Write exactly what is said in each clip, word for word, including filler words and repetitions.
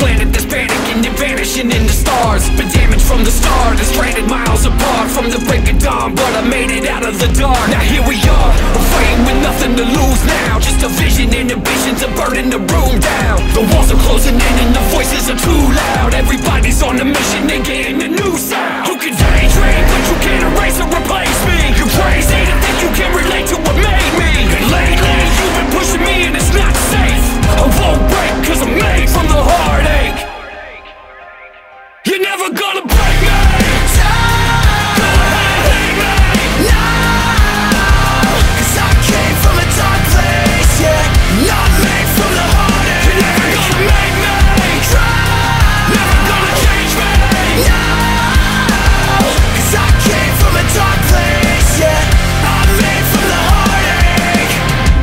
planet that's panicking and vanishing in the stars. Been damaged from the start and stranded miles apart from the break of dawn, but I made it out of the dark. Now here we are, afraid with nothing to lose now. Just a vision and ambitions are burning the room down. The walls are closing in and the voices are too loud. Everybody's on a mission, they're getting a new sound. You can daydream, but you can't erase or replace me. You're crazy to think you can relate to what made me. And lately, you've been pushing me and it's not safe. I won't break cause I'm made from the heartache. You're never gonna break me. Go ahead, hate me. No, cause I came from a dark place, yeah. Not made from the heartache. You're never gonna make me try. Never gonna change me. No, cause I came from a dark place, yeah. I'm made from the heartache.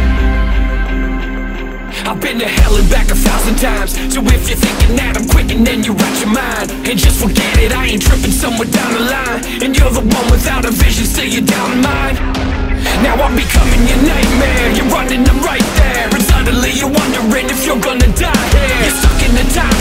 I've been to hell and back a thousand times. So if you're thinking that I'm quitting, then you're out your mind. And just forget it, I ain't tripping somewhere down the line. And you're the one without a vision, still you're down mine. Now I'm becoming your nightmare. You're running, I'm right there. And suddenly you're wondering if you're gonna die here. You're stuck in the time